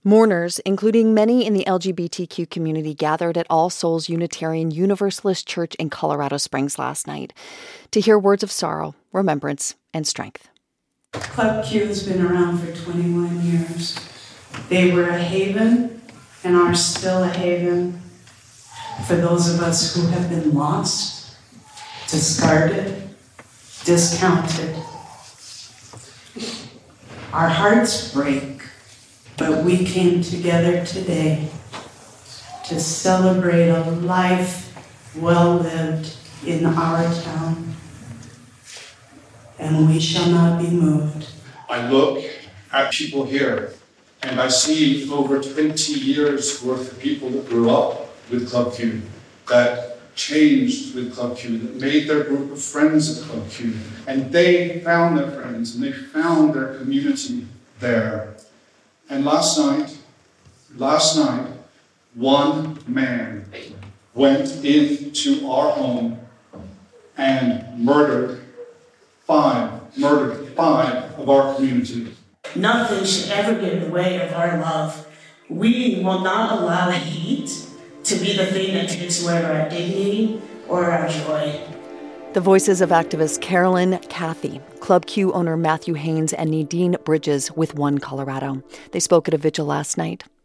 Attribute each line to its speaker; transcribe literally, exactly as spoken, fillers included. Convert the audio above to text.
Speaker 1: Mourners, including many in the L G B T Q community, gathered at All Souls Unitarian Universalist Church in Colorado Springs last night to hear words of sorrow, remembrance, and strength.
Speaker 2: Club Q has been around for twenty-one years. They were a haven and are still a haven for those of us who have been lost, discarded, discounted. Our hearts break, but we came together today to celebrate a life well lived in our town, and we shall not be moved.
Speaker 3: I look at people here, and I see over twenty years worth of people that grew up with Club Q, that changed with Club Q, that made their group of friends at Club Q, and they found their friends and they found their community there. And last night, last night, one man went into our home and murdered five, murdered five of our community.
Speaker 4: Nothing should ever get in the way of our love. We will not allow hate to be the thing that takes away our dignity or our joy.
Speaker 1: The voices of activists Carolyn, Kathy, Club Q owner Matthew Haynes, and Nadine Bridges with One Colorado. They spoke at a vigil last night.